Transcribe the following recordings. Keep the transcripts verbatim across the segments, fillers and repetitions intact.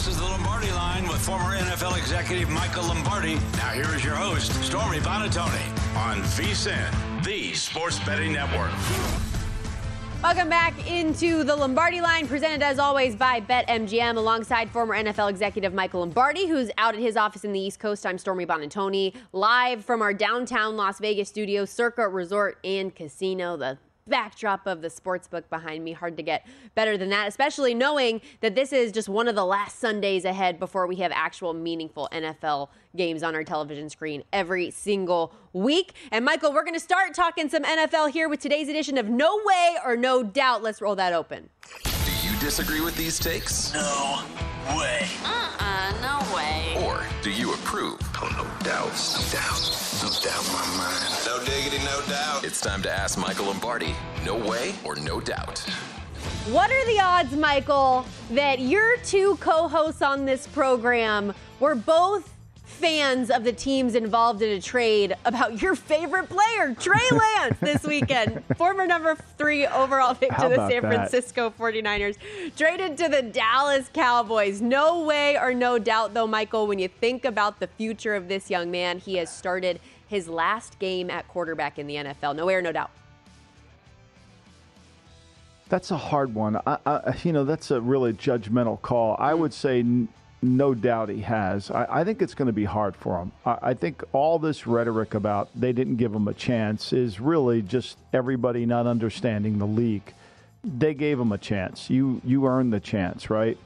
This is the Lombardi Line with former N F L executive Michael Lombardi. Now here is your host, Stormy Buonantony, on V S I N, the Sports Betting Network. Welcome back into the Lombardi Line, presented as always by BetMGM, alongside former N F L executive Michael Lombardi, who's out at his office in the East Coast. I'm Stormy Buonantony, live from our downtown Las Vegas studio, Circa Resort and Casino. The backdrop of the sportsbook behind me, hard to get better than that, especially knowing that this is just one of the last Sundays ahead before we have actual meaningful N F L games on our television screen every single week. And Michael, we're going to start talking some N F L here with today's edition of No Way or No Doubt. Let's roll that open. Do you disagree with these takes? No way. Uh-uh, no way. Or do you approve? Oh, no doubts, no doubts, no doubt in my mind. No diggity, no doubt. It's time to ask Michael Lombardi, no way or no doubt. What are the odds, Michael, that your two co-hosts on this program were both fans of the teams involved in a trade about your favorite player, Trey Lance, this weekend? Former number three overall pick to the San that? Francisco forty-niners, traded to the Dallas Cowboys. No way or no doubt, though, Michael, when you think about the future of this young man, he has started his last game at quarterback in the N F L. No way or no doubt. That's a hard one. I, I, you know, that's a really judgmental call. I would say n- no doubt he has. I, I think it's going to be hard for him. I, I think all this rhetoric about they didn't give him a chance is really just everybody not understanding the league. They gave him a chance. You you earned the chance, right?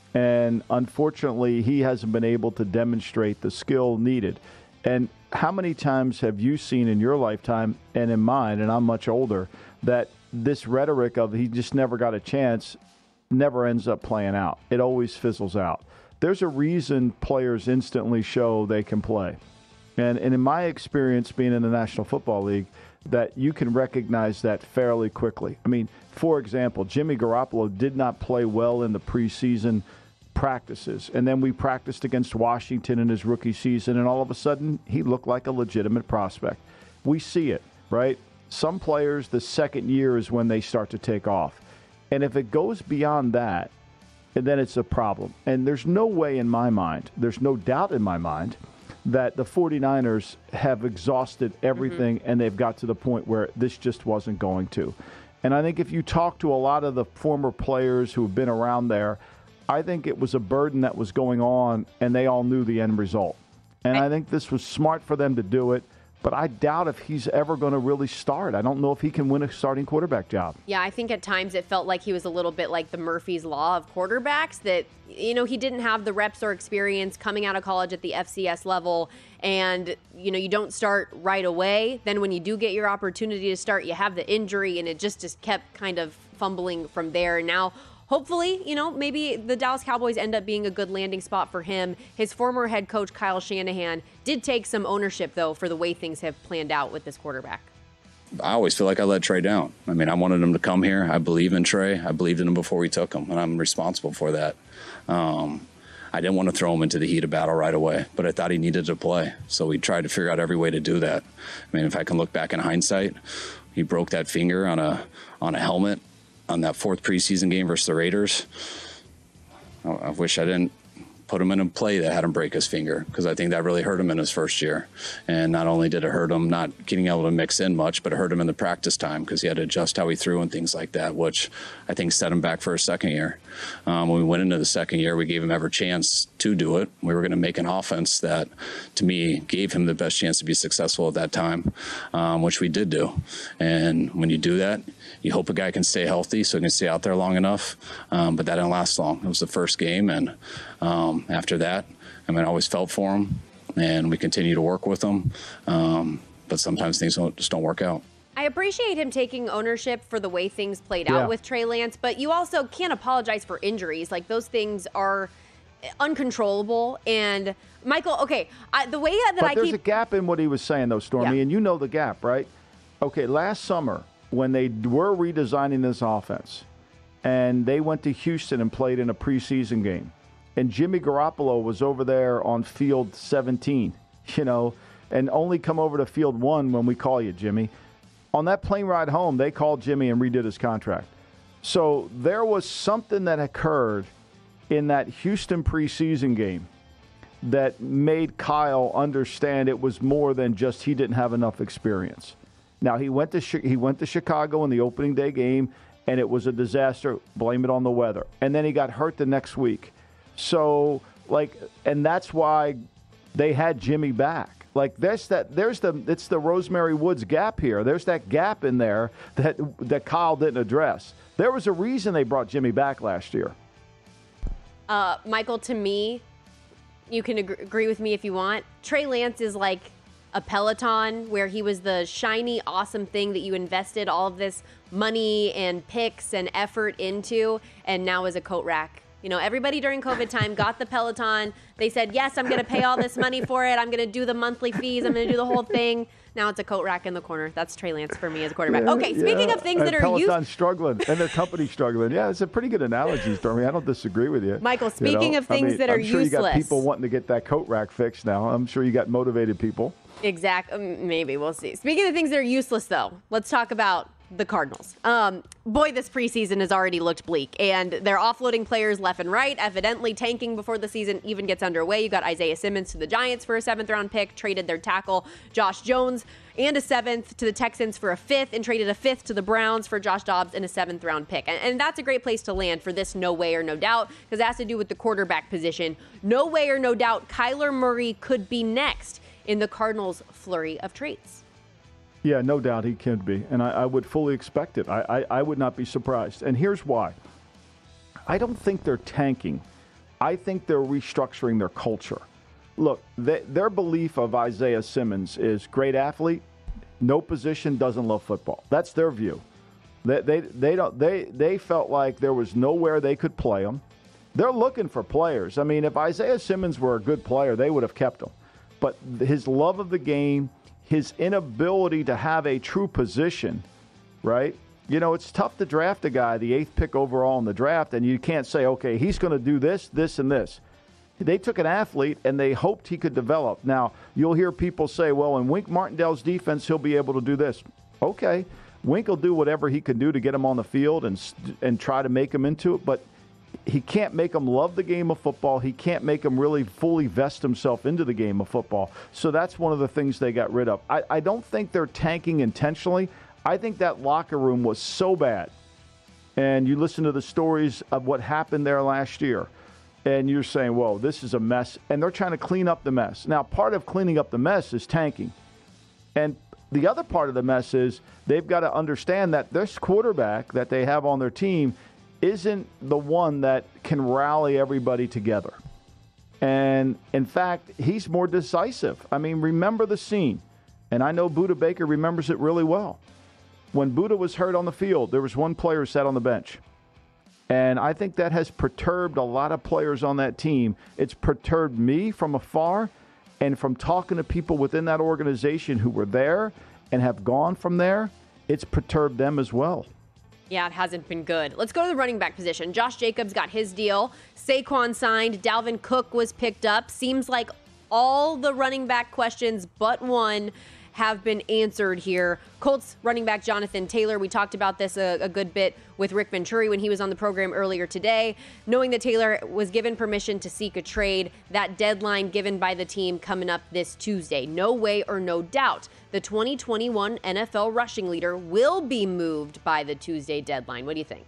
And unfortunately, he hasn't been able to demonstrate the skill needed. And how many times have you seen in your lifetime and in mine, and I'm much older, that this rhetoric of he just never got a chance never ends up playing out? It always fizzles out. There's a reason players instantly show they can play. And, and in my experience being in the National Football League, that you can recognize that fairly quickly. I mean, for example, Jimmy Garoppolo did not play well in the preseason practices. And then we practiced against Washington in his rookie season, and all of a sudden he looked like a legitimate prospect. We see it, right? Some players, the second year is when they start to take off. And if it goes beyond that, and then it's a problem. And there's no way in my mind, there's no doubt in my mind, that the forty-niners have exhausted everything mm-hmm. and they've got to the point where this just wasn't going to. And I think if you talk to a lot of the former players who have been around there, I think it was a burden that was going on, and they all knew the end result. And I think this was smart for them to do it, but I doubt if he's ever going to really start. I don't know if he can win a starting quarterback job. Yeah, I think at times it felt like he was a little bit like the Murphy's Law of quarterbacks, that, you know, he didn't have the reps or experience coming out of college at the F C S level, and, you know, you don't start right away. Then when you do get your opportunity to start, you have the injury, and it just, just kept kind of fumbling from there. Now, hopefully, you know, maybe the Dallas Cowboys end up being a good landing spot for him. His former head coach, Kyle Shanahan, did take some ownership, though, for the way things have planned out with this quarterback. I always feel like I let Trey down. I mean, I wanted him to come here. I believe in Trey. I believed in him before we took him, and I'm responsible for that. Um, I didn't want to throw him into the heat of battle right away, but I thought he needed to play. So we tried to figure out every way to do that. I mean, if I can look back in hindsight, he broke that finger on a on a helmet on that fourth preseason game versus the Raiders. I wish I didn't put him in a play that had him break his finger, because I think that really hurt him in his first year. And not only did it hurt him not getting able to mix in much, but it hurt him in the practice time, because he had to adjust how he threw and things like that, which I think set him back for his second year. Um, when we went into the second year, we gave him every chance to do it. We were going to make an offense that, to me, gave him the best chance to be successful at that time, um, which we did do. And when you do that, you hope a guy can stay healthy so he can stay out there long enough, um, but that didn't last long. It was the first game, and um, after that, I mean, I always felt for him, and we continue to work with him, um, but sometimes things don't, just don't work out. I appreciate him taking ownership for the way things played Yeah. out with Trey Lance, but you also can't apologize for injuries. Like, those things are uncontrollable. And Michael, okay, I, the way that but I there's keep... a gap in what he was saying, though, Stormy, Yeah. and you know the gap, right? Okay, last summer, when they were redesigning this offense, and they went to Houston and played in a preseason game, and Jimmy Garoppolo was over there on field seventeen, you know, and only come over to field one when we call you, Jimmy. On that plane ride home, they called Jimmy and redid his contract. So there was something that occurred in that Houston preseason game that made Kyle understand it was more than just he didn't have enough experience. Now, he went to he went to Chicago in the opening day game, and it was a disaster. Blame it on the weather. And then he got hurt the next week. So, like, and that's why they had Jimmy back. Like, there's that, there's the, it's the Rosemary Woods gap here. There's that gap in there that that Kyle didn't address. There was a reason they brought Jimmy back last year. Uh, Michael, to me, you can ag- agree with me if you want. Trey Lance is like a Peloton where he was the shiny, awesome thing that you invested all of this money and picks and effort into, and now is a coat rack. You know, everybody during COVID time got the Peloton. They said, yes, I'm going to pay all this money for it. I'm going to do the monthly fees. I'm going to do the whole thing. Now it's a coat rack in the corner. That's Trey Lance for me as a quarterback. Yeah, okay, speaking yeah. of things and that are Peloton's used. struggling, and the company's struggling. Yeah, it's a pretty good analogy, Stormy. I don't disagree with you. Michael, speaking you know? of things I mean, that are I'm sure useless. you got people wanting to get that coat rack fixed now. I'm sure you got motivated people. Exactly. Maybe. We'll see. Speaking of things that are useless, though, let's talk about the Cardinals. Um, boy, this preseason has already looked bleak, and they're offloading players left and right, evidently tanking before the season even gets underway. You got Isaiah Simmons to the Giants for a seventh-round pick, traded their tackle Josh Jones and a seventh to the Texans for a fifth, and traded a fifth to the Browns for Josh Dobbs and a seventh-round pick. And, and that's a great place to land for this no way or no doubt, because it has to do with the quarterback position. No way or no doubt, Kyler Murray could be next in the Cardinals' flurry of trades. Yeah, no doubt he can be, and I, I would fully expect it. I, I, I would not be surprised, and here's why. I don't think they're tanking. I think they're restructuring their culture. Look, they, their belief of Isaiah Simmons is great athlete, no position, doesn't love football. That's their view. They they they don't they they felt like there was nowhere they could play him. They're looking for players. I mean, if Isaiah Simmons were a good player, they would have kept him. But his love of the game, his inability to have a true position, right? You know, it's tough to draft a guy, the eighth pick overall in the draft, and you can't say, okay, he's going to do this, this, and this. They took an athlete, and they hoped he could develop. Now, you'll hear people say, well, in Wink Martindale's defense, he'll be able to do this. Okay, Wink will do whatever he can do to get him on the field and and try to make him into it, but he can't make him love the game of football. He can't make him really fully vest himself into the game of football. So that's one of the things they got rid of. I, I don't think they're tanking intentionally. I think that locker room was so bad. And you listen to the stories of what happened there last year, and you're saying, whoa, this is a mess. And they're trying to clean up the mess. Now, part of cleaning up the mess is tanking. And the other part of the mess is they've got to understand that this quarterback that they have on their team isn't the one that can rally everybody together. And, in fact, he's more decisive. I mean, remember the scene. And I know Budda Baker remembers it really well. When Budda was hurt on the field, there was one player who sat on the bench. And I think that has perturbed a lot of players on that team. It's perturbed me from afar, and from talking to people within that organization who were there and have gone from there, it's perturbed them as well. Yeah, it hasn't been good. Let's go to the running back position. Josh Jacobs got his deal. Saquon signed. Dalvin Cook was picked up. Seems like all the running back questions but one have been answered here. Colts running back Jonathan Taylor, we talked about this a, a good bit with Rick Venturi when he was on the program earlier today. Knowing that Taylor was given permission to seek a trade, that deadline given by the team coming up this Tuesday. No way or no doubt the twenty twenty-one N F L rushing leader will be moved by the Tuesday deadline. What do you think?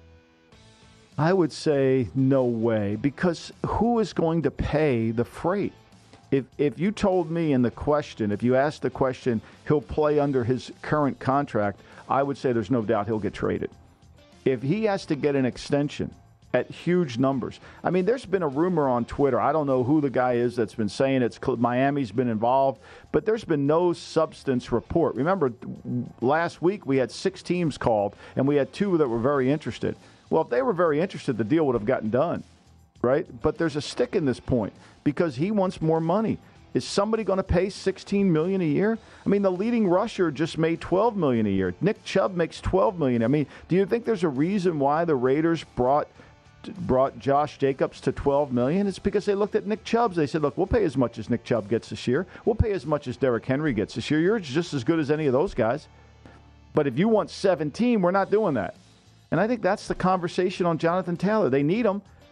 I would say no way, because who is going to pay the freight? If if you told me in the question, if you asked the question, he'll play under his current contract, I would say there's no doubt he'll get traded. If he has to get an extension at huge numbers, I mean, there's been a rumor on Twitter. I don't know who the guy is that's been saying it's Miami's been involved, but there's been no substance report. Remember, last week we had six teams called, and we had two that were very interested. Well, if they were very interested, the deal would have gotten done, right? But there's a stick in this point, because he wants more money. Is somebody going to pay sixteen million dollars a year? I mean, the leading rusher just made twelve million dollars a year. Nick Chubb makes twelve million dollars. I mean, do you think there's a reason why the Raiders brought brought Josh Jacobs to twelve million dollars? It's because they looked at Nick Chubb. They said, look, we'll pay as much as Nick Chubb gets this year. We'll pay as much as Derrick Henry gets this year. You're just as good as any of those guys. But if you want seventeen, we're not doing that. And I think that's the conversation on Jonathan Taylor. They need him.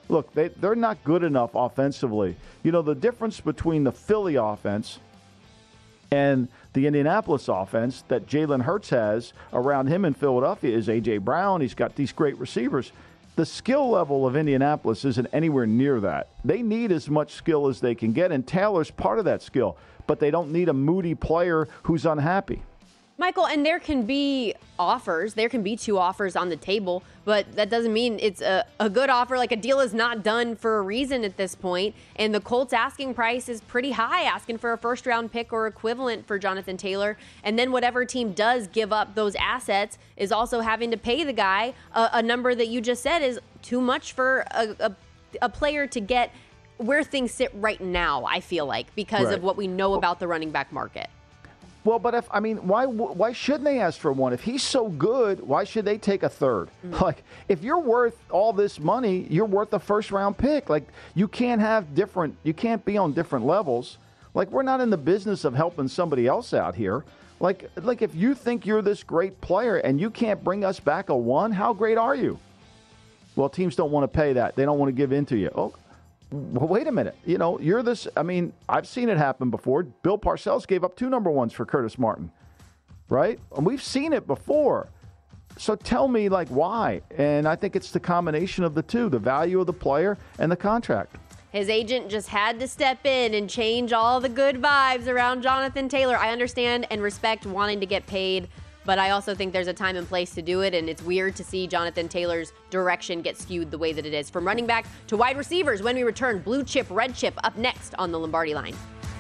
Look, they, they're not good enough offensively. You know, the difference between the Philly offense and the Indianapolis offense that Jalen Hurts has around him in Philadelphia is A J. Brown. He's got these great receivers. The skill level of Indianapolis isn't anywhere near that. They need as much skill as they can get, and Taylor's part of that skill. But they don't need a moody player who's unhappy. Michael, and there can be offers. There can be two offers on the table, but that doesn't mean it's a, a good offer. Like, a deal is not done for a reason at this point, and the Colts asking price is pretty high, asking for a first-round pick or equivalent for Jonathan Taylor. And then whatever team does give up those assets is also having to pay the guy a, a number that you just said is too much for a, a, a player to get where things sit right now, I feel like, because right. of what we know about the running back market. Well, but if I mean, why why shouldn't they ask for one? If he's so good, why should they take a third? Mm-hmm. Like, if you're worth all this money, you're worth a first round pick. Like, you can't have different, you can't be on different levels. Like, we're not in the business of helping somebody else out here. Like, like if you think you're this great player and you can't bring us back a one, how great are you? Well, teams don't want to pay that. They don't want to give in to you. Oh, well, wait a minute. You know, you're this. I mean, I've seen it happen before. Bill Parcells gave up two number ones for Curtis Martin, right? And we've seen it before. So tell me, like, why? And I think it's the combination of the two, the value of the player and the contract. His agent just had to step in and change all the good vibes around Jonathan Taylor. I understand and respect wanting to get paid, but I also think there's a time and place to do it, and it's weird to see Jonathan Taylor's direction get skewed the way that it is. From running back to wide receivers, when we return, blue chip, red chip, up next on the Lombardi Line.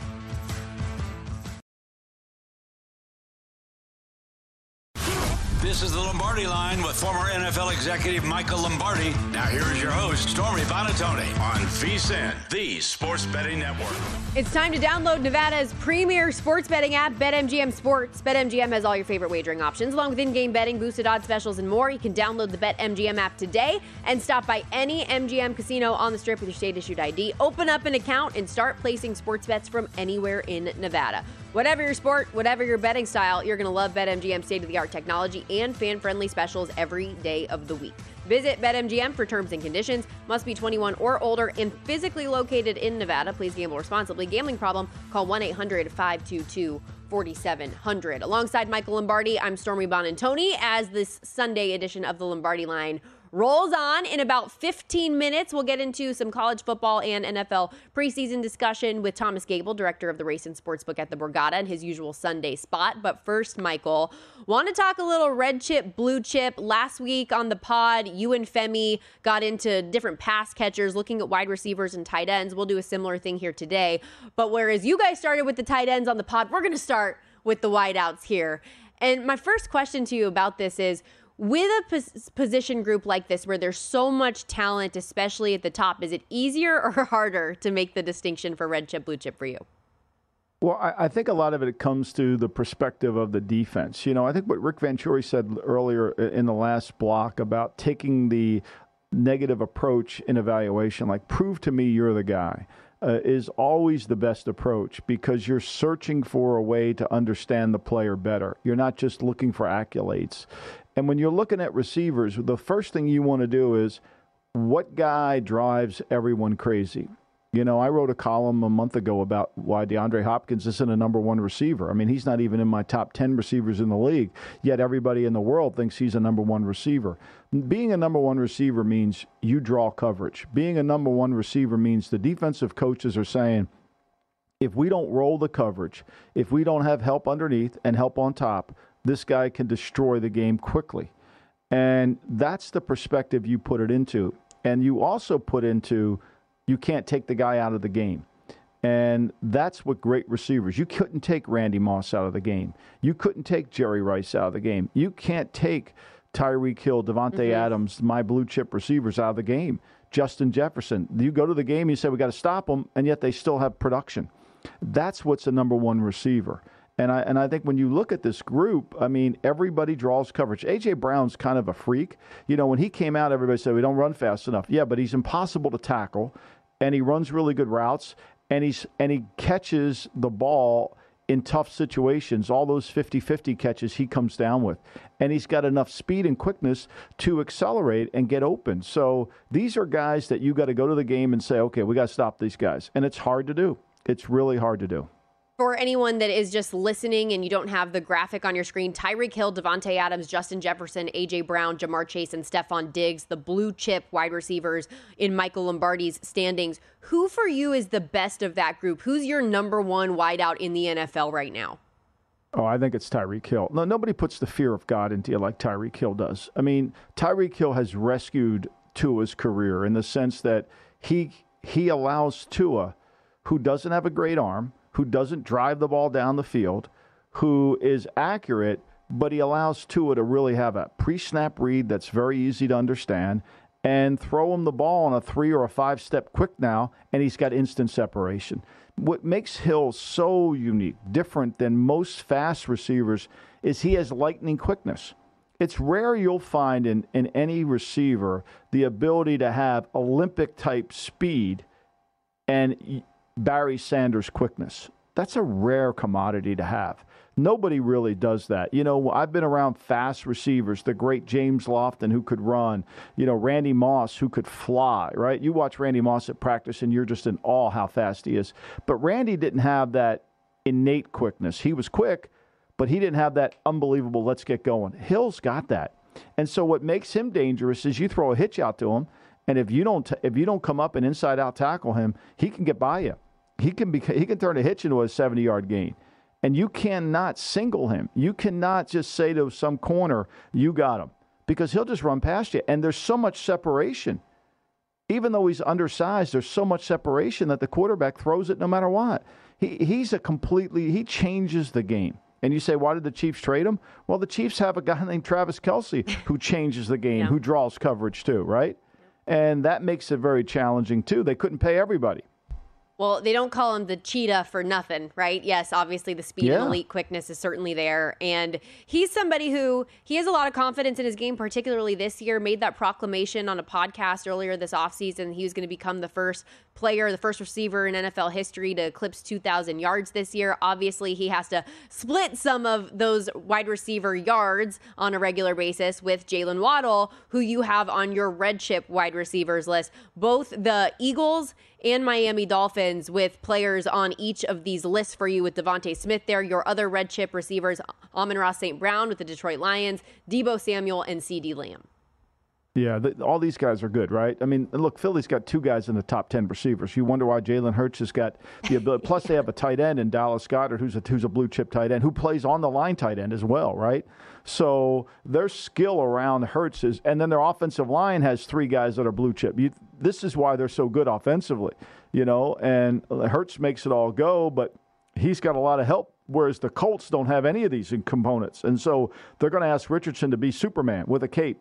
This is the Lombardi Line with former N F L executive Michael Lombardi. Now here is your host, Stormy Buonantony, on VSiN, the Sports Betting Network. It's time to download Nevada's premier sports betting app, BetMGM Sports. BetMGM has all your favorite wagering options, along with in-game betting, boosted odds specials, and more. You can download the BetMGM app today and stop by any M G M casino on the Strip with your state-issued I D. Open up an account and start placing sports bets from anywhere in Nevada. Whatever your sport, whatever your betting style, you're going to love BetMGM state-of-the-art technology and fan-friendly specials every day of the week. Visit BetMGM for terms and conditions. Must be twenty-one or older and physically located in Nevada. Please gamble responsibly. Gambling problem? Call one eight hundred five two two four seven zero zero. Alongside Michael Lombardi, I'm Stormy Buonantony as this Sunday edition of the Lombardi Line rolls on. In about fifteen minutes, we'll get into some college football and N F L preseason discussion with Thomas Gable, director of the Race and Sportsbook at the Borgata, and his usual Sunday spot. But first, Michael, want to talk a little red chip, blue chip. Last week on the pod, you and Femi got into different pass catchers, looking at wide receivers and tight ends. We'll do a similar thing here today. But whereas you guys started with the tight ends on the pod, we're going to start with the wideouts here. And my first question to you about this is, with a pos- position group like this where there's so much talent, especially at the top, is it easier or harder to make the distinction for red chip, blue chip for you? Well, I, I think a lot of it comes to the perspective of the defense. You know, I think what Rick Venturi said earlier in the last block about taking the negative approach in evaluation, like prove to me you're the guy, uh, is always the best approach because you're searching for a way to understand the player better. You're not just looking for accolades. And when you're looking at receivers, the first thing you want to do is what guy drives everyone crazy? You know, I wrote a column a month ago about why DeAndre Hopkins isn't a number one receiver. I mean, he's not even in my top ten receivers in the league, yet everybody in the world thinks he's a number one receiver. Being a number one receiver means you draw coverage. Being a number one receiver means the defensive coaches are saying, if we don't roll the coverage, if we don't have help underneath and help on top, this guy can destroy the game quickly. And that's the perspective you put it into. And you also put into, you can't take the guy out of the game. And that's what great receivers, you couldn't take Randy Moss out of the game. You couldn't take Jerry Rice out of the game. You can't take Tyreek Hill, Devontae mm-hmm. Adams, my blue chip receivers out of the game. Justin Jefferson. You go to the game, you say, we got to stop them, and yet they still have production. That's what's a number one receiver. And I and I think when you look at this group, I mean, everybody draws coverage. A J. Brown's kind of a freak. You know, when he came out, everybody said, we don't run fast enough. Yeah, but he's impossible to tackle, and he runs really good routes, and he's and he catches the ball in tough situations, all those fifty-fifty catches he comes down with. And he's got enough speed and quickness to accelerate and get open. So these are guys that you got to go to the game and say, okay, we got to stop these guys. And it's hard to do. It's really hard to do. For anyone that is just listening and you don't have the graphic on your screen, Tyreek Hill, Devontae Adams, Justin Jefferson, A J. Brown, Jamar Chase, and Stephon Diggs, the blue chip wide receivers in Michael Lombardi's standings. Who for you is the best of that group? Who's your number one wideout in the N F L right now? Oh, I think it's Tyreek Hill. No, nobody puts the fear of God into you like Tyreek Hill does. I mean, Tyreek Hill has rescued Tua's career in the sense that he he allows Tua, who doesn't have a great arm, who doesn't drive the ball down the field, who is accurate, but he allows Tua to really have a pre-snap read that's very easy to understand and throw him the ball on a three or a five-step quick now, and he's got instant separation. What makes Hill so unique, different than most fast receivers, is he has lightning quickness. It's rare you'll find in, in any receiver the ability to have Olympic-type speed and Barry Sanders quickness. That's a rare commodity to have. Nobody really does that. You know, I've been around fast receivers, the great James Lofton who could run, you know, Randy Moss who could fly, right? You watch Randy Moss at practice and you're just in awe how fast he is. But Randy didn't have that innate quickness. He was quick, but he didn't have that unbelievable let's get going. Hill's got that. And so what makes him dangerous is you throw a hitch out to him, and if you don't if you don't come up and inside out tackle him, he can get by you. He can be, he can turn a hitch into a seventy-yard gain. And you cannot single him. You cannot just say to some corner, you got him. Because he'll just run past you. And there's so much separation. Even though he's undersized, there's so much separation that the quarterback throws it no matter what. He He's a completely, he changes the game. And you say, why did the Chiefs trade him? Well, the Chiefs have a guy named Travis Kelce who changes the game, yeah. who draws coverage too, right? And that makes it very challenging too. They couldn't pay everybody. Well, they don't call him the cheetah for nothing, right? Yes, obviously the speed yeah. and elite quickness is certainly there. And he's somebody who, he has a lot of confidence in his game, particularly this year, made that proclamation on a podcast earlier this offseason. He was going to become the first player, the first receiver in N F L history to eclipse two thousand yards this year. Obviously, he has to split some of those wide receiver yards on a regular basis with Jalen Waddle, who you have on your red chip wide receivers list. Both the Eagles and Miami Dolphins with players on each of these lists for you with Devontae Smith there. Your other red chip receivers, Amon-Ra Saint Brown with the Detroit Lions, Deebo Samuel, and CeeDee Lamb. Yeah, the, all these guys are good, right? I mean, look, Philly's got two guys in the top ten receivers. You wonder why Jalen Hurts has got the ability. Plus, they have a tight end in Dallas Goedert, who's a, who's a blue chip tight end, who plays on the line tight end as well, right? So their skill around Hurts is, and then their offensive line has three guys that are blue chip. You, this is why they're so good offensively, you know, and Hurts makes it all go, but he's got a lot of help, whereas the Colts don't have any of these components. And so they're going to ask Richardson to be Superman with a cape.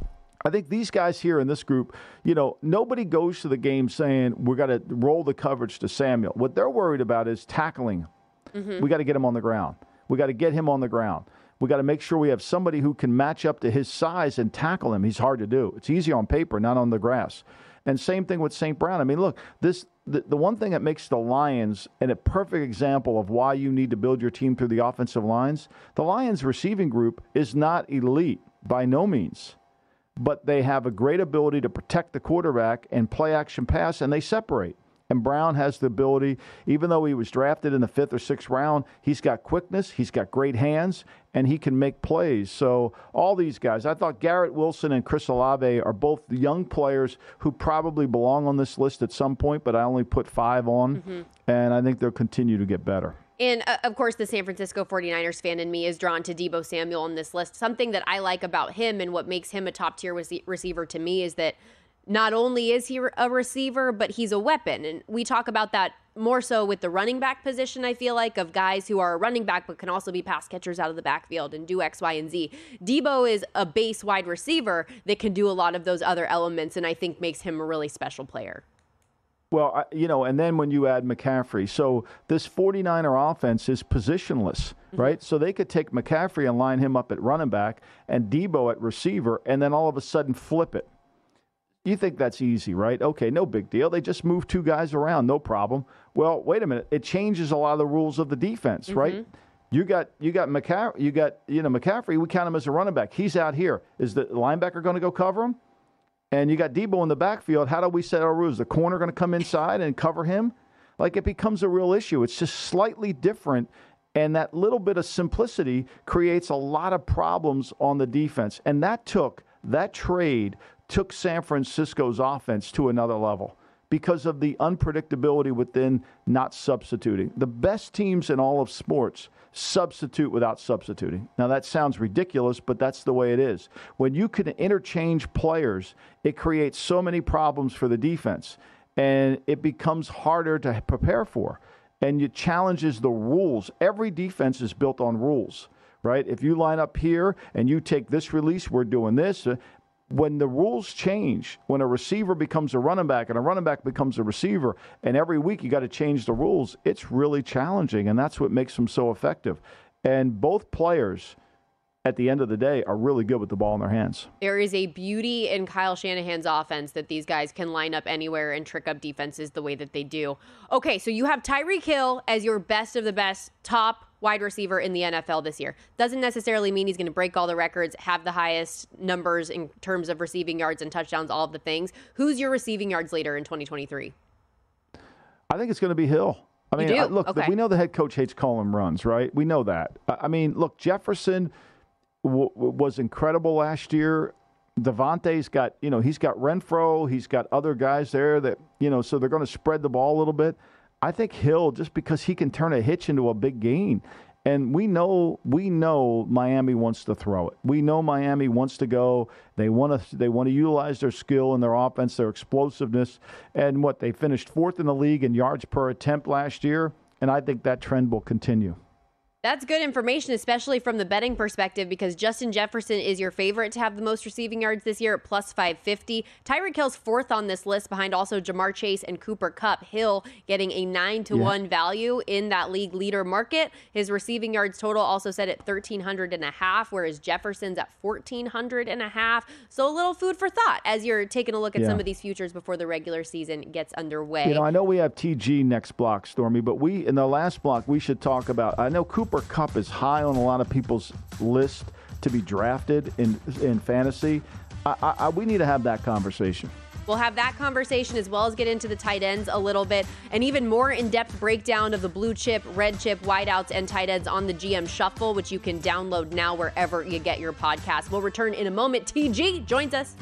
I think these guys here in this group, you know, nobody goes to the game saying we're going to roll the coverage to Samuel. What they're worried about is tackling. Mm-hmm. We got to get him on the ground. We got to get him on the ground. We got to make sure we have somebody who can match up to his size and tackle him. He's hard to do. It's easy on paper, not on the grass. And same thing with Saint Brown. I mean, look, this the, the one thing that makes the Lions and a perfect example of why you need to build your team through the offensive lines, the Lions receiving group is not elite by no means. But they have a great ability to protect the quarterback and play action pass, and they separate. And Brown has the ability, even though he was drafted in the fifth or sixth round, he's got quickness, he's got great hands, and he can make plays. So all these guys, I thought Garrett Wilson and Chris Olave are both young players who probably belong on this list at some point, but I only put five on, mm-hmm. and I think they'll continue to get better. And, uh, of course, the San Francisco forty-niners fan in me is drawn to Deebo Samuel on this list. Something that I like about him and what makes him a top-tier rec- receiver to me is that not only is he a receiver, but he's a weapon. And we talk about that more so with the running back position, I feel like, of guys who are a running back but can also be pass catchers out of the backfield and do X, Y, and Z. Deebo is a base wide receiver that can do a lot of those other elements, and I think makes him a really special player. Well, I, you know, and then when you add McCaffrey, so this forty-niner offense is positionless, mm-hmm. right? So they could take McCaffrey and line him up at running back and Deebo at receiver, and then all of a sudden flip it. You think that's easy, right? Okay, no big deal. They just move two guys around, no problem. Well, wait a minute. It changes a lot of the rules of the defense, mm-hmm. right? You got you got McCaffrey. You got you know McCaffrey. We count him as a running back. He's out here. Is the linebacker going to go cover him? And you got Debo in the backfield. How do we set our rules? The corner going to come inside and cover him? Like, it becomes a real issue. It's just slightly different. And that little bit of simplicity creates a lot of problems on the defense. And that took, that trade took San Francisco's offense to another level because of the unpredictability within not substituting. The best teams in all of sports substitute without substituting. Now, that sounds ridiculous, but that's the way it is. When you can interchange players, it creates so many problems for the defense, and it becomes harder to prepare for. And it challenges the rules. Every defense is built on rules, right? If you line up here and you take this release, we're doing this. When the rules change, when a receiver becomes a running back and a running back becomes a receiver, and every week you got to change the rules, it's really challenging, and that's what makes them so effective. And both players, at the end of the day, are really good with the ball in their hands. There is a beauty in Kyle Shanahan's offense that these guys can line up anywhere and trick up defenses the way that they do. Okay, so you have Tyreek Hill as your best of the best top wide receiver in the N F L this year. Doesn't necessarily mean he's going to break all the records, have the highest numbers in terms of receiving yards and touchdowns, all of the things. Who's your receiving yards leader in twenty twenty-three? I think it's going to be Hill. I mean, I, look, okay. we know the head coach hates calling runs, right? We know that. I mean, look, Jefferson w- was incredible last year. Devontae's got, you know, he's got Renfro. He's got other guys there that, you know, so they're going to spread the ball a little bit. I think Hill, just because he can turn a hitch into a big gain. And we know we know Miami wants to throw it. We know Miami wants to go. They want to they want to utilize their skill and their offense, their explosiveness. And what, they finished fourth in the league in yards per attempt last year. And I think that trend will continue. That's good information, especially from the betting perspective, because Justin Jefferson is your favorite to have the most receiving yards this year at plus five fifty. Tyreek Hill's fourth on this list behind also Jamar Chase and Cooper Kupp. Hill getting a nine to one yeah. value in that league leader market. His receiving yards total also set at thirteen hundred and a half, whereas Jefferson's at fourteen hundred and a half. So a little food for thought as you're taking a look at yeah. some of these futures before the regular season gets underway. You know, I know we have T G next block, Stormy, but we, in the last block, we should talk about, I know Cooper Kupp is high on a lot of people's list to be drafted in in fantasy. I, I, we need to have that conversation. We'll have that conversation as well as get into the tight ends a little bit, and even more in-depth breakdown of the blue chip, red chip, wideouts, and tight ends on the G M Shuffle, which you can download now wherever you get your podcast. We'll return in a moment. T G joins us.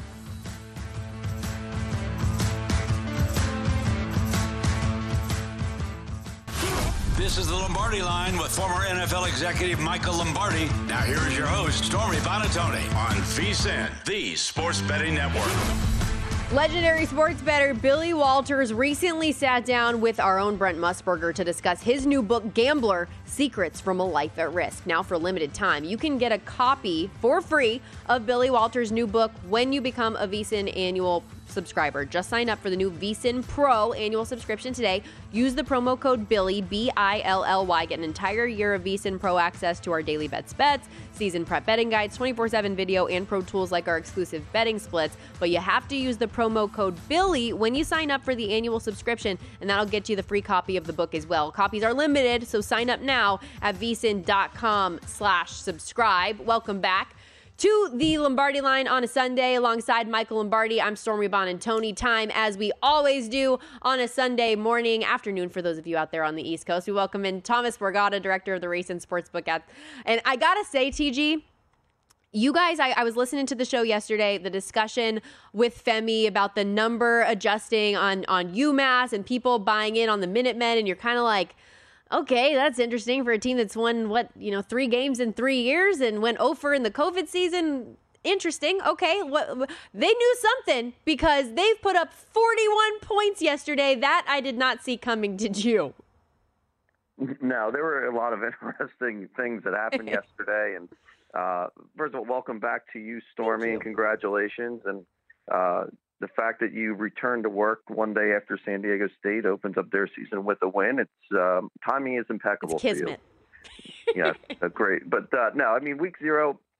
This is the Lombardi Line with former N F L executive Michael Lombardi. Now here is your host, Stormy Buonantony, on VSiN, the Sports Betting Network. Legendary sports bettor Billy Walters recently sat down with our own Brent Musburger to discuss his new book, Gambler: Secrets from a Life at Risk. Now, for a limited time, you can get a copy for free of Billy Walters' new book when you become a VSiN annual subscriber. Just sign up for the new VSiN Pro annual subscription today. Use the promo code Billy, B I L L Y. Get an entire year of VSiN Pro access to our daily bets bets, season prep betting guides, twenty-four seven video, and pro tools like our exclusive betting splits. But you have to use the promo code Billy when you sign up for the annual subscription, and that'll get you the free copy of the book as well. Copies are limited, so sign up now at vsin.com slash subscribe. Welcome back to the Lombardi Line on a Sunday alongside Michael Lombardi. I'm Stormy Buonantony. Time, as we always do on a Sunday morning, afternoon for those of you out there on the East Coast. We welcome in Thomas Borgata, director of the Race and Sportsbook app. And I gotta say, T G, you guys, I, I was listening to the show yesterday, the discussion with Femi about the number adjusting on, on UMass and people buying in on the Minutemen, and you're kind of like, okay, that's interesting for a team that's won, what, you know, three games in three years and went oh for in the COVID season. Interesting. Okay, what, they knew something because they've put up forty-one points yesterday. That I did not see coming. Did you? No, there were a lot of interesting things that happened yesterday. And uh, first of all, welcome back to you, Stormy, you. and congratulations. And uh, the fact that you returned to work one day after San Diego State opens up their season with a win, it's um, timing is impeccable. It's kismet. For you. Yes, uh, great. But uh, no, I mean, week zero,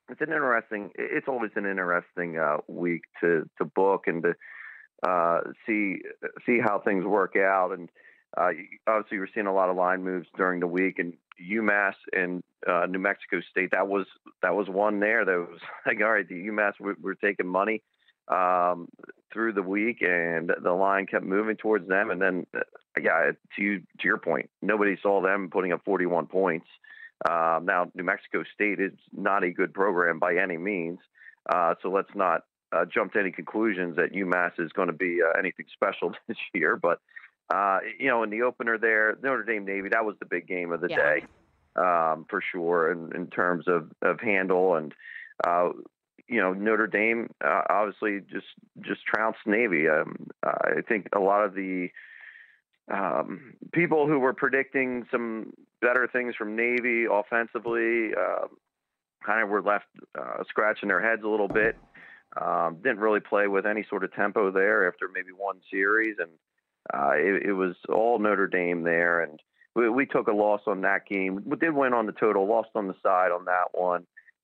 it's an interesting. It's always an interesting uh, week to to book and to uh, see see how things work out. And uh, obviously, we're seeing a lot of line moves during the week. And UMass and uh, New Mexico State, that was that was one there that was like, all right, the UMass we're, we're taking money um, through the week, and the line kept moving towards them. And then, uh, yeah, to you, to your point, nobody saw them putting up forty-one points. Um, now, New Mexico State is not a good program by any means, uh, so let's not uh, jump to any conclusions that UMass is going to be uh, anything special this year. But uh, you know, in the opener there, Notre Dame Navy, that was the big game of the yeah. day um, for sure, in, in terms of of handle and. Uh, You know, Notre Dame uh, obviously just just trounced Navy. Um, I think a lot of the um, people who were predicting some better things from Navy offensively uh, kind of were left uh, scratching their heads a little bit. Um, didn't really play with any sort of tempo there after maybe one series, and uh, it, it was all Notre Dame there. And we, we took a loss on that game. We did win on the total, lost on the side on that one.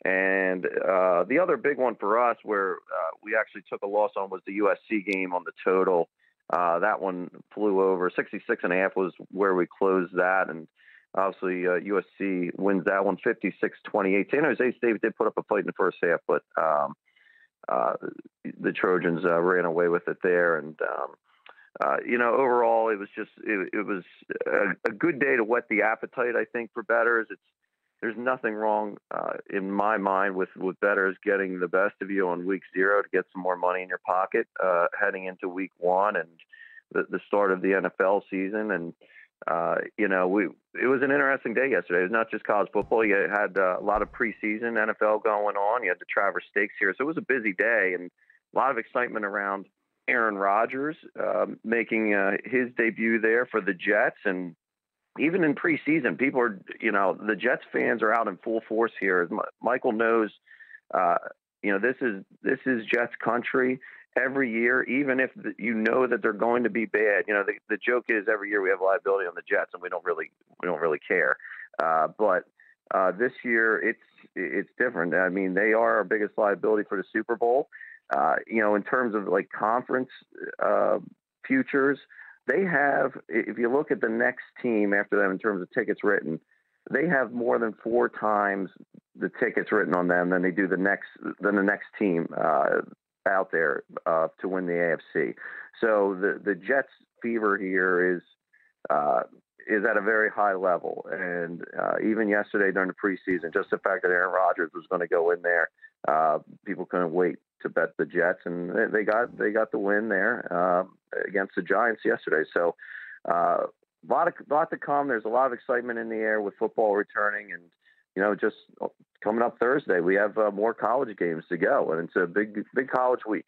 And uh, the other big one for us where uh, we actually took a loss on was the U S C game on the total. Uh, that one flew over. sixty-six and a half was where we closed that. And obviously uh, U S C wins that one fifty-six twenty-eight. San Jose State did put up a fight in the first half, but um, uh, the Trojans uh, ran away with it there. And, um, uh, you know, overall, it was just it, it was a, a good day to whet the appetite, I think, for bettors. It's There's nothing wrong uh, in my mind with, with bettors getting the best of you on week zero to get some more money in your pocket uh, heading into week one and the, the start of the N F L season. And, uh, you know, we it was an interesting day yesterday. It was not just college football. You had uh, a lot of preseason N F L going on. You had the Traverse Stakes here. So it was a busy day and a lot of excitement around Aaron Rodgers uh, making uh, his debut there for the Jets. And even in preseason, people are, you know, the Jets fans are out in full force here. Michael knows, uh, you know, this is this is Jets country every year, even if the, you know that they're going to be bad. You know, the, the joke is every year we have liability on the Jets, and we don't really we don't really care. Uh, but uh, this year it's it's different. I mean, they are our biggest liability for the Super Bowl. Uh, you know, in terms of like conference uh, futures. They have, if you look at the next team after them in terms of tickets written, they have more than four times the tickets written on them than they do the next than the next team uh, out there uh, to win the A F C. So the the Jets fever here is uh, is at a very high level, and uh, even yesterday during the preseason, just the fact that Aaron Rodgers was going to go in there, uh, people couldn't wait to bet the Jets, and they got they got the win there uh, against the Giants yesterday. So uh, a lot of lot to come. There's a lot of excitement in the air with football returning, and you know, just coming up Thursday, we have uh, more college games to go, and it's a big big college week.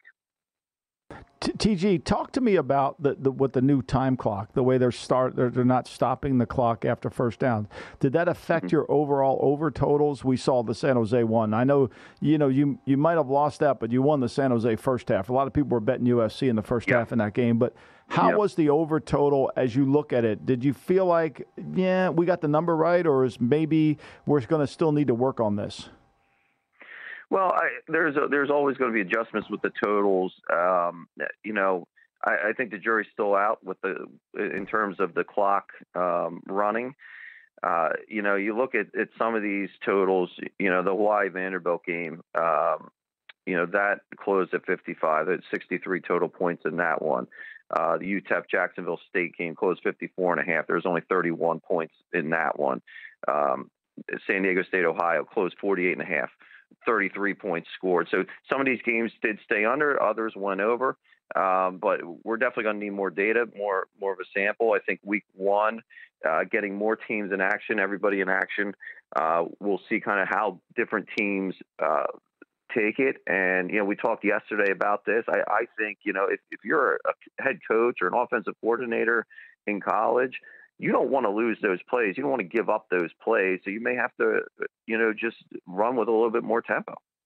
T G, talk to me about the, the what the new time clock, the way they're start they're, they're not stopping the clock after first down. Did that affect mm-hmm. your overall over totals? We saw the San Jose one. I know you know you you might have lost that, but you won the San Jose first half. A lot of people were betting U S C in the first yeah. half in that game. But how yeah. was the over total as you look at it? Did you feel like yeah we got the number right, or is maybe we're going to still need to work on this? Well, I, there's a, there's always going to be adjustments with the totals. Um, you know, I, I think the jury's still out with the in terms of the clock um, running. Uh, you know, you look at, at some of these totals. You know, the Hawaii Vanderbilt game. Um, you know, that closed at fifty-five. There's sixty-three total points in that one. Uh, the U T E P Jacksonville State game closed fifty-four and a half. There's only thirty-one points in that one. Um, San Diego State, Ohio closed forty-eight and a half. thirty-three points scored. So some of these games did stay under, others went over. Um, but we're definitely going to need more data, more more of a sample. I think week one, uh, getting more teams in action, everybody in action, uh, we'll see kind of how different teams uh, take it. And, you know, we talked yesterday about this. I, I think, you know, if, if you're a head coach or an offensive coordinator in college, you don't want to lose those plays. You don't want to give up those plays. So you may have to, you know, just run with a little bit more tempo.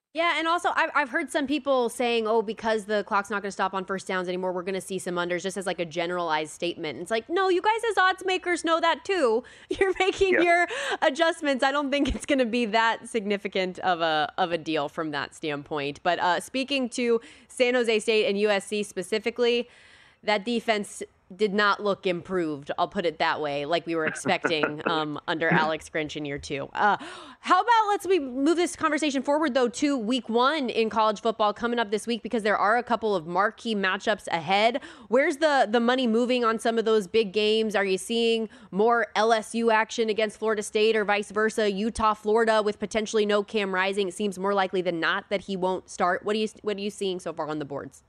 Yeah, and also I've, I've heard some people saying, oh, because the clock's not going to stop on first downs anymore, we're going to see some unders, just as like a generalized statement. It's like, no, you guys as odds makers know that too. You're making yeah. your adjustments. I don't think it's going to be that significant of a of a deal from that standpoint. But uh, speaking to San Jose State and U S C specifically, that defense did not look improved. I'll put it that way, like we were expecting um, under Alex Grinch in year two. Uh, how about let's we move this conversation forward, though, to week one in college football coming up this week, because there are a couple of marquee matchups ahead. Where's the, the money moving on some of those big games? Are you seeing more L S U action against Florida State or vice versa? Utah, Florida, with potentially no Cam Rising. It seems more likely than not that he won't start. What are you, what are you seeing so far on the boards?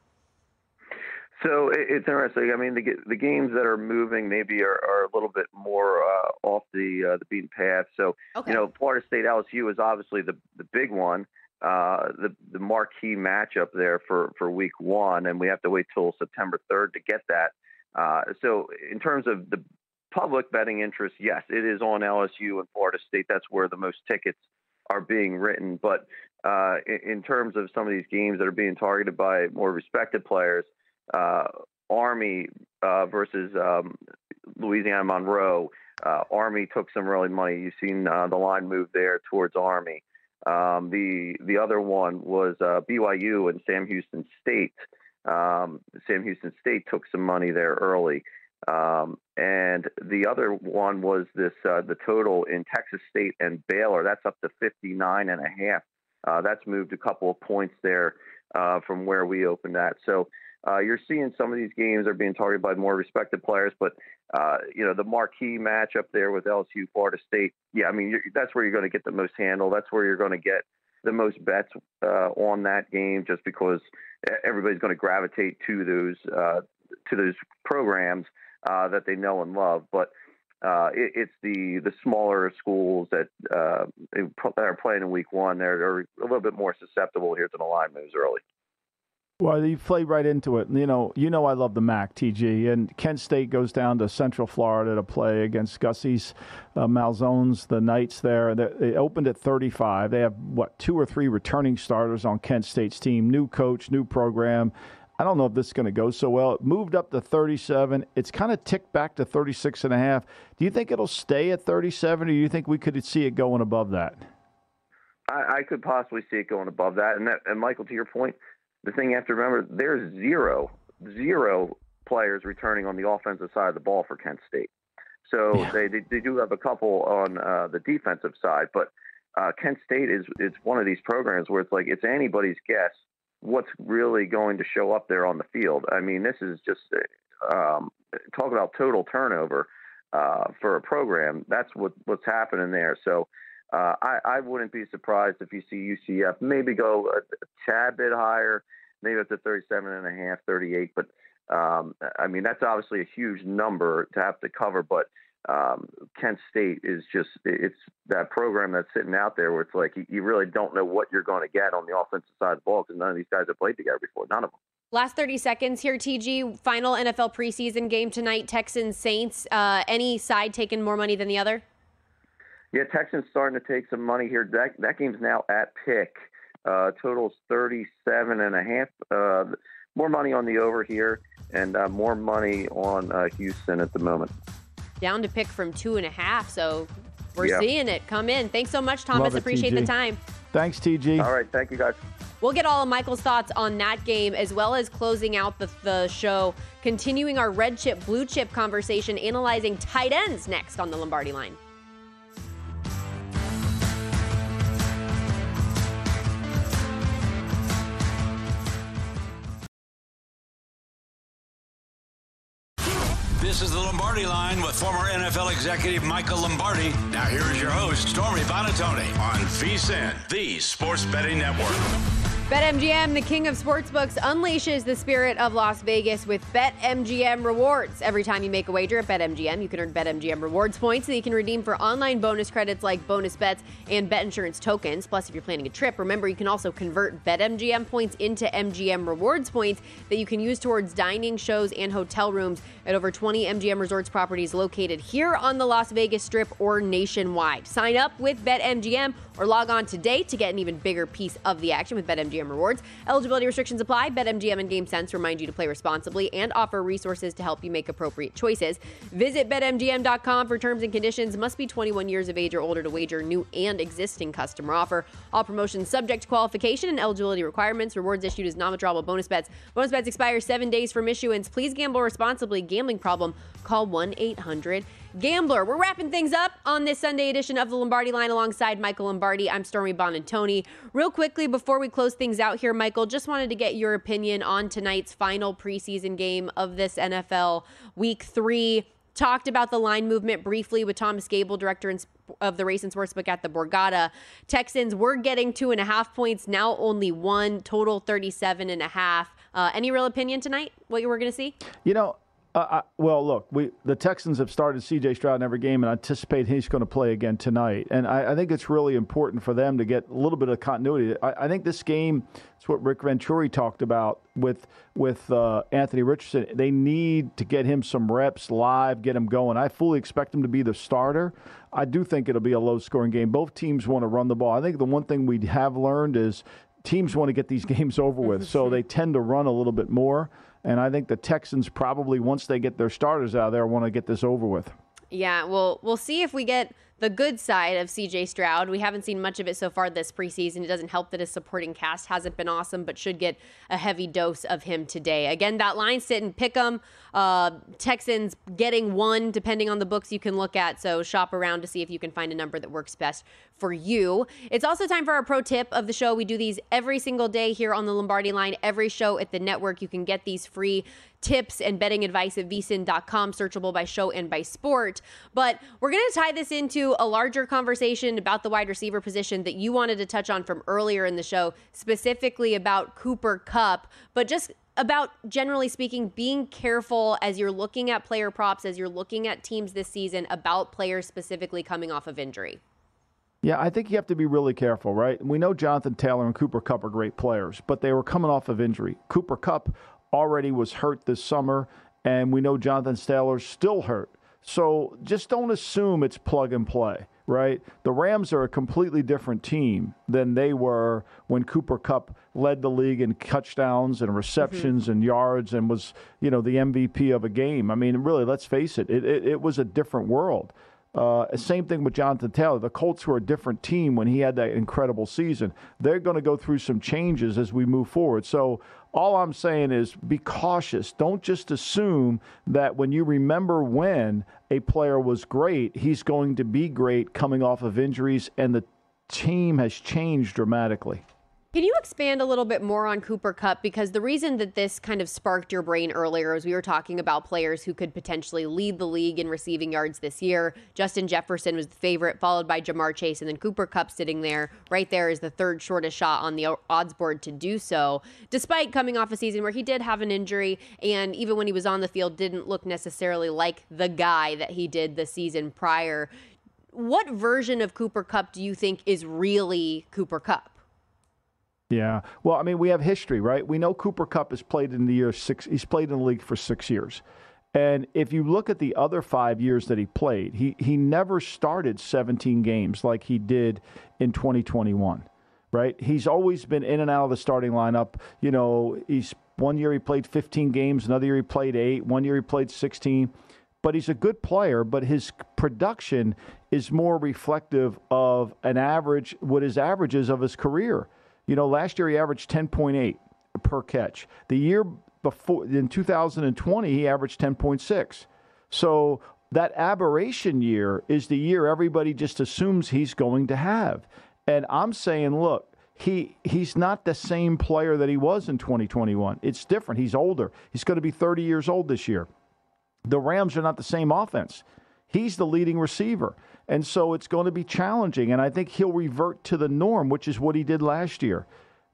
So it's interesting. I mean, the the games that are moving maybe are, are a little bit more uh, off the uh, the beaten path. So okay. you know, Florida State L S U is obviously the the big one, uh, the the marquee matchup there for, for week one, and we have to wait till September third to get that. Uh, so in terms of the public betting interest, yes, it is on L S U and Florida State. That's where the most tickets are being written. But uh, in, in terms of some of these games that are being targeted by more respected players. Uh, Army uh, versus um, Louisiana Monroe. Uh, Army took some early money. You've seen uh, the line move there towards Army. Um, the the other one was uh, B Y U and Sam Houston State. Um, Sam Houston State took some money there early. Um, and the other one was this uh, the total in Texas State and Baylor. That's up to fifty-nine and a half. Uh, that's moved a couple of points there uh, from where we opened at. So Uh, you're seeing some of these games are being targeted by more respected players, but, uh, you know, the marquee matchup there with L S U, Florida State, yeah, I mean, you're, that's where you're going to get the most handle. That's where you're going to get the most bets uh, on that game, just because everybody's going to gravitate to those uh, to those programs uh, that they know and love. But uh, it, it's the the smaller schools that uh, that are playing in week one. They're, they're a little bit more susceptible here to the line moves early. Well, you played right into it. You know, you know I love the M A C, T G, and Kent State goes down to Central Florida to play against Gussie's uh, Malzones, the Knights there. They opened at thirty-five. They have, what, two or three returning starters on Kent State's team. New coach, new program. I don't know if this is going to go so well. It moved up to thirty-seven. It's kind of ticked back to thirty-six and a half. Do you think it'll stay at thirty-seven, or do you think we could see it going above that? I, I could possibly see it going above that. And, that. and Michael, to your point, the thing you have to remember, there's zero, zero players returning on the offensive side of the ball for Kent State. So yeah. they, they they do have a couple on uh, the defensive side, but uh, Kent State is is one of these programs where it's like it's anybody's guess what's really going to show up there on the field. I mean, this is just um, talk about total turnover uh, for a program. That's what what's happening there. So. Uh, I, I wouldn't be surprised if you see U C F maybe go a, a tad bit higher, maybe up to thirty-seven and a half, thirty-eight. But um, I mean, that's obviously a huge number to have to cover. But um, Kent State is just, it's that program that's sitting out there where it's like you, you really don't know what you're going to get on the offensive side of the ball because none of these guys have played together before. None of them. Last thirty seconds here, T G. Final N F L preseason game tonight, Texans, Saints. Uh, any side taking more money than the other? Yeah, Texans starting to take some money here. That that game's now at pick. Uh, total's thirty-seven and a half. Uh, more money on the over here, and uh, more money on uh, Houston at the moment. Down to pick from two and a half, so we're yeah. seeing it come in. Thanks so much, Thomas. Love it, Appreciate T G. the time. Thanks, T G. All right, thank you, guys. We'll get all of Michael's thoughts on that game, as well as closing out the, the show, continuing our red chip, blue chip conversation, analyzing tight ends next on the Lombardi Line. This is the Lombardi Line with former N F L executive Michael Lombardi. Now here is your host, Stormy Buonantony, on VSiN, the Sports Betting Network. BetMGM, the king of sportsbooks, unleashes the spirit of Las Vegas with BetMGM Rewards. Every time you make a wager at BetMGM, you can earn BetMGM Rewards points that you can redeem for online bonus credits like bonus bets and bet insurance tokens. Plus, if you're planning a trip, remember you can also convert BetMGM points into M G M Rewards points that you can use towards dining, shows, and hotel rooms at over twenty M G M Resorts properties located here on the Las Vegas Strip or nationwide. Sign up with BetMGM or log on today to get an even bigger piece of the action with BetMGM Rewards. Eligibility restrictions apply. BetMGM and GameSense remind you to play responsibly and offer resources to help you make appropriate choices. Visit Bet M G M dot com for terms and conditions. Must be twenty-one years of age or older to wager. New and existing customer offer. All promotions subject to qualification and eligibility requirements. Rewards issued as non-withdrawable bonus bets. Bonus bets expire seven days from issuance. Please gamble responsibly. Gambling problem? Call one eight hundred gambler. We're wrapping things up on this Sunday edition of the Lombardi Line alongside Michael Lombardi. I'm Stormy Bonantoni. Real quickly, before we close things out here, Michael, just wanted to get your opinion on tonight's final preseason game of this N F L Week three. Talked about the line movement briefly with Thomas Gable, director of the Race and Sportsbook at the Borgata. Texans were getting two and a half points, now only one, total thirty-seven and a half. Uh, any real opinion tonight, what you were going to see? You know, Uh, I, well, look, we the Texans have started C J Stroud in every game, and I anticipate he's going to play again tonight. And I, I think it's really important for them to get a little bit of continuity. I, I think this game, it's what Rick Venturi talked about with with uh, Anthony Richardson. They need to get him some reps live, get him going. I fully expect him to be the starter. I do think it'll be a low-scoring game. Both teams want to run the ball. I think the one thing we have learned is teams want to get these games over with, so they tend to run a little bit more. And I think the Texans probably, once they get their starters out there, want to get this over with. Yeah, well, we'll see if we get the good side of C J Stroud. We haven't seen much of it so far this preseason. It doesn't help that his supporting cast hasn't been awesome, but should get a heavy dose of him today. Again, that line sit and pick 'em. Uh, Texans getting one, depending on the books you can look at. So shop around to see if you can find a number that works best for you. It's also time for our pro tip of the show. We do these every single day here on the Lombardi Line. Every show at the network, you can get these free tips and betting advice at V S I N dot com, searchable by show and by sport. But we're going to tie this into a larger conversation about the wide receiver position that you wanted to touch on from earlier in the show, specifically about Cooper Kupp, but just about, generally speaking, being careful as you're looking at player props, as you're looking at teams this season, about players specifically coming off of injury. Yeah, I think you have to be really careful, right? We know Jonathan Taylor and Cooper Kupp are great players, but they were coming off of injury. Cooper Kupp already was hurt this summer, and we know Jonathan Taylor's still hurt. So just don't assume it's plug and play, right? The Rams are a completely different team than they were when Cooper Kupp led the league in touchdowns and receptions mm-hmm. and yards and was, you know, the M V P of a game. I mean, really, let's face it, it, it, it was a different world. Uh, same thing with Jonathan Taylor. The Colts were a different team when he had that incredible season. They're going to go through some changes as we move forward. So all I'm saying is be cautious. Don't just assume that when you remember when a player was great, he's going to be great coming off of injuries, and the team has changed dramatically. Can you expand a little bit more on Cooper Kupp? Because the reason that this kind of sparked your brain earlier is we were talking about players who could potentially lead the league in receiving yards this year. Justin Jefferson was the favorite, followed by Jamar Chase, and then Cooper Kupp sitting there. Right there is the third shortest shot on the odds board to do so, despite coming off a season where he did have an injury, and even when he was on the field, didn't look necessarily like the guy that he did the season prior. What version of Cooper Kupp do you think is really Cooper Kupp? Yeah. Well, I mean, we have history, right? We know Cooper Kupp has played in the year six. He's played in the league for six years. And if you look at the other five years that he played, he, he never started seventeen games like he did in twenty twenty-one, right? He's always been in and out of the starting lineup. You know, he's one year he played fifteen games. Another year he played eight. One year he played sixteen. But he's a good player, but his production is more reflective of an average, what his average is of his career. You know, last year he averaged ten point eight per catch. The year before, in two thousand twenty, he averaged ten point six. So that aberration year is the year everybody just assumes he's going to have. And I'm saying, look, he he's not the same player that he was in twenty twenty-one. It's different. He's older. He's going to be thirty years old this year. The Rams are not the same offense. He's the leading receiver. And so it's going to be challenging. And I think he'll revert to the norm, which is what he did last year.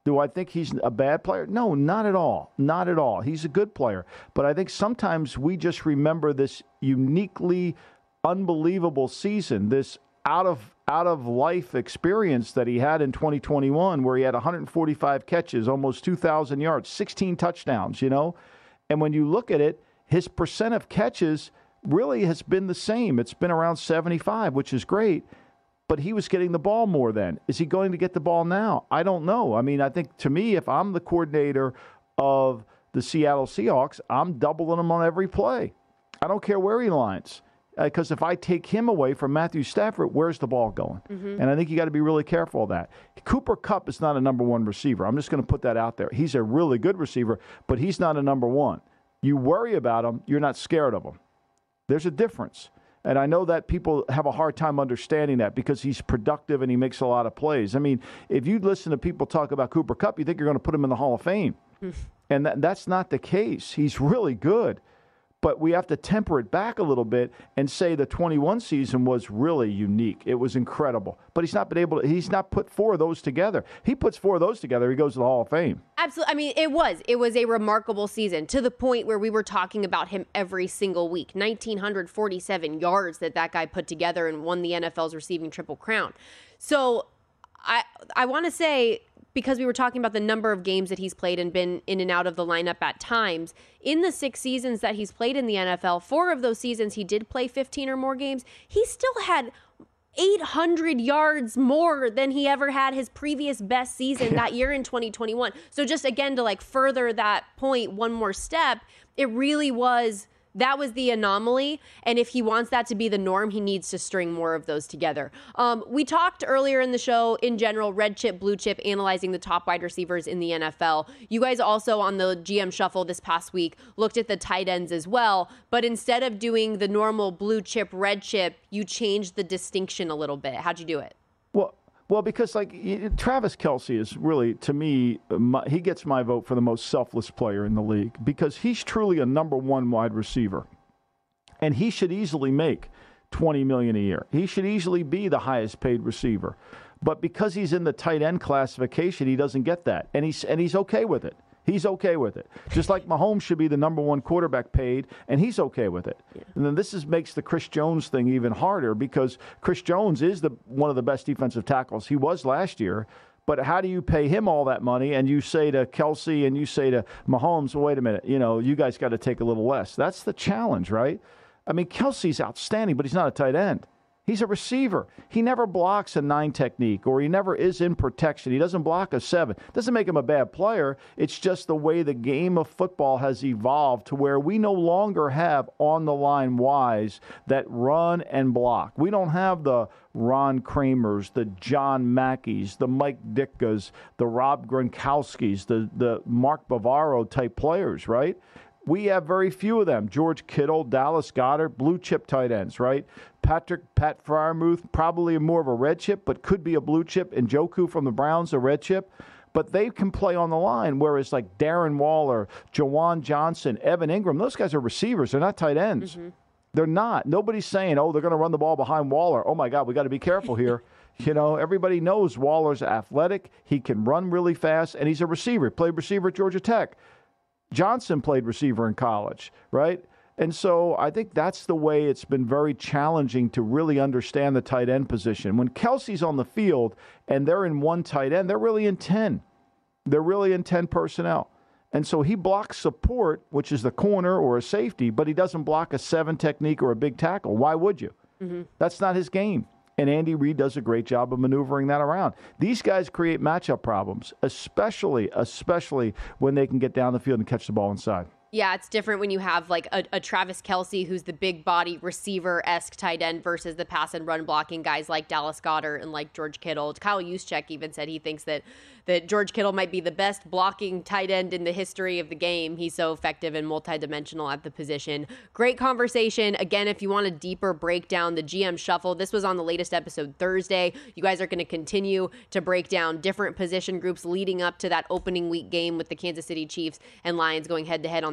Do I think he's a bad player? No, not at all. Not at all. He's a good player. But I think sometimes we just remember this uniquely unbelievable season, this out of out of life experience that he had in twenty twenty-one, where he had one hundred forty-five catches, almost two thousand yards, sixteen touchdowns, you know? And when you look at it, his percent of catches really has been the same. It's been around seventy-five, which is great. But he was getting the ball more then. Is he going to get the ball now? I don't know. I mean, I think to me, if I'm the coordinator of the Seattle Seahawks, I'm doubling him on every play. I don't care where he lines. Because uh, if I take him away from Matthew Stafford, where's the ball going? Mm-hmm. And I think you got to be really careful of that. Cooper Kupp is not a number one receiver. I'm just going to put that out there. He's a really good receiver, but he's not a number one. You worry about him, you're not scared of him. There's a difference. And I know that people have a hard time understanding that because he's productive and he makes a lot of plays. I mean, if you listen to people talk about Cooper Kupp, you think you're going to put him in the Hall of Fame. And that, that's not the case. He's really good. But we have to temper it back a little bit and say the twenty-one season was really unique. It was incredible. But he's not been able to, he's not put four of those together. He puts four of those together, he goes to the Hall of Fame. Absolutely. I mean, it was. It was a remarkable season to the point where we were talking about him every single week. one thousand nine hundred forty-seven yards that that guy put together and won the N F L's receiving triple crown. So I I want to say, because we were talking about the number of games that he's played and been in and out of the lineup at times, in the six seasons that he's played in the N F L, four of those seasons he did play fifteen or more games. He still had eight hundred yards more than he ever had his previous best season that year in twenty twenty-one. So just again, to like further that point one more step, it really was, that was the anomaly. And if he wants that to be the norm, he needs to string more of those together. Um, we talked earlier in the show, in general, red chip, blue chip, analyzing the top wide receivers in the N F L. You guys also on the G M Shuffle this past week looked at the tight ends as well. But instead of doing the normal blue chip, red chip, you changed the distinction a little bit. How'd you do it? Well, Well, because like Travis Kelce is really, to me, my, he gets my vote for the most selfless player in the league because he's truly a number one wide receiver, and he should easily make twenty million dollars a year. He should easily be the highest paid receiver, but because he's in the tight end classification, he doesn't get that, and he's and he's okay with it. He's okay with it. Just like Mahomes should be the number one quarterback paid, and he's okay with it. Yeah. And then this is, makes the Chris Jones thing even harder because Chris Jones is the one of the best defensive tackles. He was last year. But how do you pay him all that money and you say to Kelce and you say to Mahomes, well, wait a minute, you know, you guys got to take a little less. That's the challenge, right? I mean, Kelce's outstanding, but he's not a tight end. He's a receiver. He never blocks a nine technique, or he never is in protection. He doesn't block a seven. Doesn't make him a bad player. It's just the way the game of football has evolved to where we no longer have on-the-line Ys that run and block. We don't have the Ron Kramers, the John Mackeys, the Mike Ditkas, the Rob Gronkowskis, the, the Mark Bavaro type players, right? We have very few of them. George Kittle, Dallas Goedert, blue chip tight ends, right? Patrick, Pat Freiermuth, probably more of a red chip, but could be a blue chip. And Njoku from the Browns, a red chip. But they can play on the line, whereas like Darren Waller, Jawan Johnson, Evan Ingram, those guys are receivers. They're not tight ends. Mm-hmm. They're not. Nobody's saying, oh, they're going to run the ball behind Waller. Oh, my God, we got to be careful here. You know, everybody knows Waller's athletic. He can run really fast, and he's a receiver. Played receiver at Georgia Tech. Johnson played receiver in college, right? And so I think that's the way it's been very challenging to really understand the tight end position. When Kelce's on the field and they're in one tight end, they're really in ten. They're really in ten personnel. And so he blocks support, which is the corner or a safety, but he doesn't block a seven technique or a big tackle. Why would you? Mm-hmm. That's not his game. And Andy Reid does a great job of maneuvering that around. These guys create matchup problems, especially, especially when they can get down the field and catch the ball inside. Yeah, it's different when you have like a, a Travis Kelce, who's the big body receiver-esque tight end, versus the pass and run blocking guys like Dallas Goedert and like George Kittle. Kyle Juszczyk even said he thinks that that George Kittle might be the best blocking tight end in the history of the game. He's so effective and multidimensional at the position. Great conversation. Again, if you want a deeper breakdown, the G M Shuffle, this was on the latest episode Thursday. You guys are going to continue to break down different position groups leading up to that opening week game with the Kansas City Chiefs and Lions going head-to-head on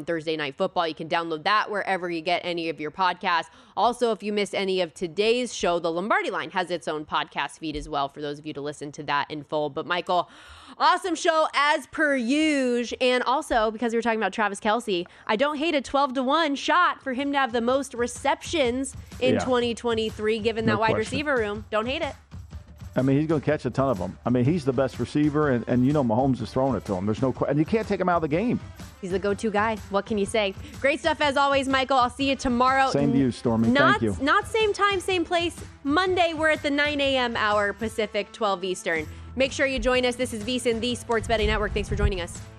on Thursday Night Football. You can download that wherever you get any of your podcasts. Also, if you missed any of today's show, the Lombardi Line has its own podcast feed as well for those of you to listen to that in full. But Michael, awesome show as per usual. And also, because we were talking about Travis Kelce, I don't hate a twelve to one shot for him to have the most receptions in yeah. twenty twenty-three, given no that wide question. receiver room. Don't hate it. I mean, he's going to catch a ton of them. I mean, he's the best receiver, and, and you know Mahomes is throwing it to him. There's no question. And you can't take him out of the game. He's the go-to guy. What can you say? Great stuff as always, Michael. I'll see you tomorrow. Same to you, Stormy. Not, Thank you. Not same time, same place. Monday, we're at the nine a.m. hour Pacific, twelve Eastern. Make sure you join us. This is VSiN, the Sports Betting Network. Thanks for joining us.